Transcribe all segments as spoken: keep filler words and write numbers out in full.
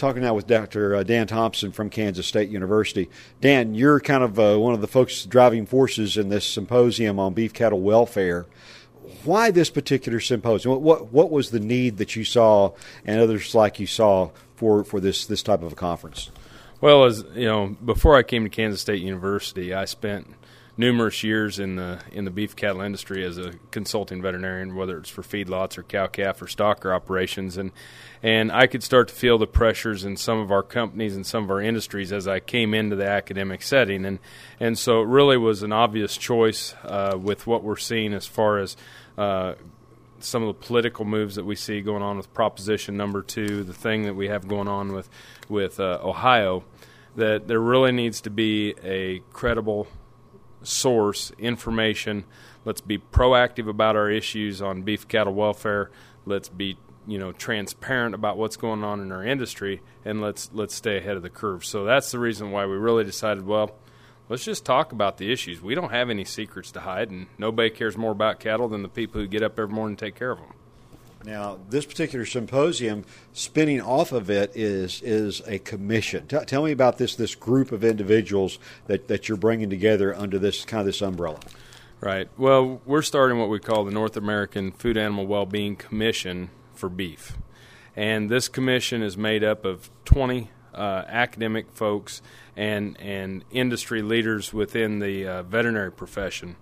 talking now with Doctor Uh, Dan Thompson from Kansas State University. Dan, you're kind of uh, one of the folks driving forces in this symposium on beef cattle welfare. Why this particular symposium? What, what what was the need that you saw and others like you saw for, for this, this type of a conference? Well, as you know, before I came to Kansas State University, I spent numerous years in the in the beef cattle industry as a consulting veterinarian, whether it's for feedlots or cow-calf or stocker operations, and and I could start to feel the pressures in some of our companies and some of our industries as I came into the academic setting, and and so it really was an obvious choice uh, with what we're seeing as far as uh, some of the political moves that we see going on with Proposition Number Two, the thing that we have going on with with uh, Ohio, that there really needs to be a credible source information. Let's be proactive about our issues on beef cattle welfare. Let's be, you know, transparent about what's going on in our industry, and let's let's stay ahead of the curve. So that's the reason why we really decided, well, let's just talk about the issues. We don't have any secrets to hide, and nobody cares more about cattle than the people who get up every morning and take care of them. Now, this particular symposium, spinning off of it is is a commission. T- tell me about this this group of individuals that, that you're bringing together under this kind of this umbrella. Right. Well, we're starting what we call the North American Food Animal Wellbeing Commission for beef, and this commission is made up of twenty uh, academic folks and and industry leaders within the uh, veterinary profession.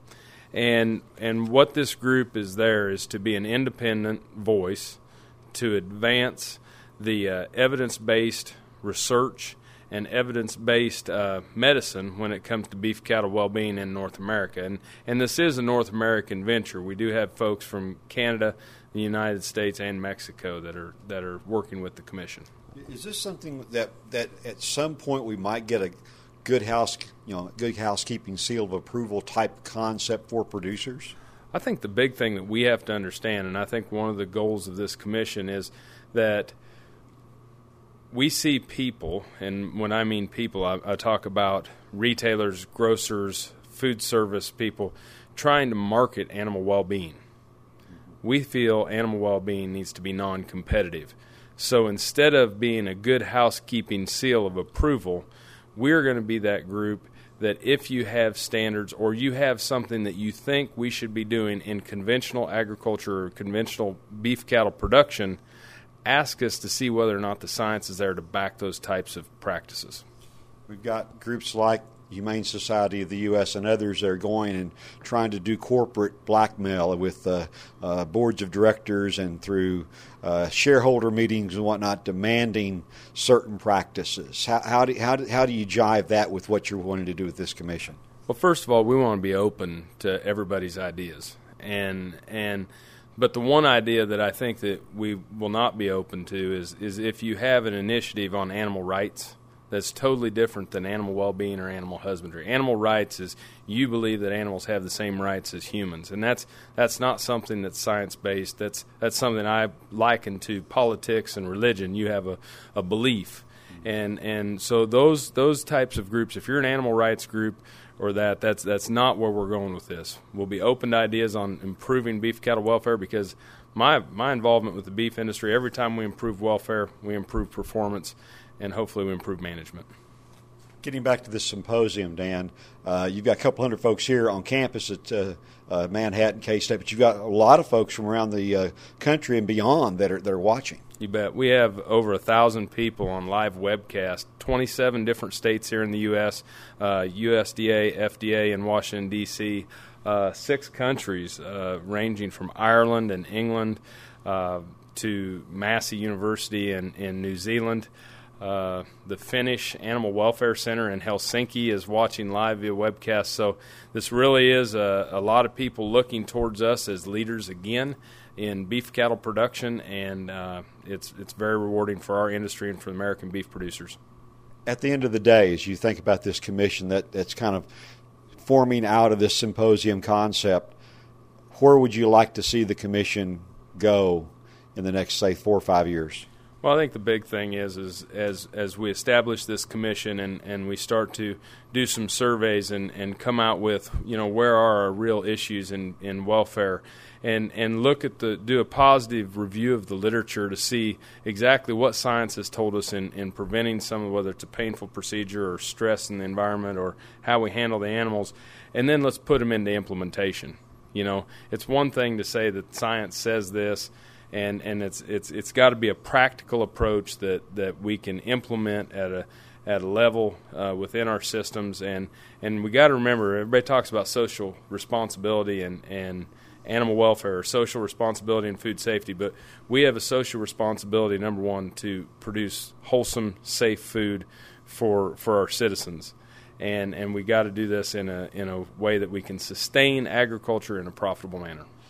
And and what this group is there is to be an independent voice to advance the uh, evidence-based research and evidence-based uh, medicine when it comes to beef cattle well-being in North America. And and this is a North American venture. We do have folks from Canada, the United States, and Mexico that are that are working with the commission. Is this something that, that at some point we might get a good house, you know, good housekeeping seal of approval type concept for producers? I think the big thing that we have to understand, and I think one of the goals of this commission, is that we see people, and when I mean people, I, I talk about retailers, grocers, food service people, trying to market animal well-being. We feel animal well-being needs to be non-competitive. So instead of being a good housekeeping seal of approval, we're going to be that group that if you have standards or you have something that you think we should be doing in conventional agriculture or conventional beef cattle production, ask us to see whether or not the science is there to back those types of practices. We've got groups like Humane Society of the U S and others that are going and trying to do corporate blackmail with uh, uh, boards of directors and through uh, shareholder meetings and whatnot, demanding certain practices. How, how, do, how, do, how do you jive that with what you're wanting to do with this commission? Well, first of all, we want to be open to everybody's ideas. And and but the one idea that I think that we will not be open to is is if you have an initiative on animal rights that's totally different than animal well-being or animal husbandry. Animal rights is you believe that animals have the same rights as humans, and that's that's not something that's science-based. That's that's something I liken to politics and religion. You have a, a belief, and and so those those types of groups, if you're an animal rights group or that, that's that's not where we're going with this. We'll be open to ideas on improving beef cattle welfare because my my involvement with the beef industry, every time we improve welfare, we improve performance, and hopefully we improve management. Getting back to this symposium, Dan, uh, you've got a couple hundred folks here on campus at uh, uh, Manhattan K-State, but you've got a lot of folks from around the uh, country and beyond that are that are watching. You bet. We have over a thousand people on live webcast, twenty-seven different states here in the U S, uh, U S D A, F D A in Washington, D C, uh, six countries uh, ranging from Ireland and England uh, to Massey University in, in New Zealand. Uh, the Finnish Animal Welfare Center in Helsinki is watching live via webcast. So this really is a, a lot of people looking towards us as leaders again in beef cattle production, and uh, it's it's very rewarding for our industry and for the American beef producers. At the end of the day, as you think about this commission that, that's kind of forming out of this symposium concept, where would you like to see the commission go in the next, say, four or five years? Well, I think the big thing is, is as as we establish this commission and, and we start to do some surveys and, and come out with, you know, where are our real issues in, in welfare, and, and look at the do a positive review of the literature to see exactly what science has told us in, in preventing some of, whether it's a painful procedure or stress in the environment or how we handle the animals, and then let's put them into implementation. You know, it's one thing to say that science says this, and, and it's it's it's got to be a practical approach that, that we can implement at a at a level uh, within our systems, and, and we got to remember, everybody talks about social responsibility and, and animal welfare, or social responsibility and food safety, but we have a social responsibility, number one, to produce wholesome, safe food for for our citizens. And and we got to do this in a in a way that we can sustain agriculture in a profitable manner.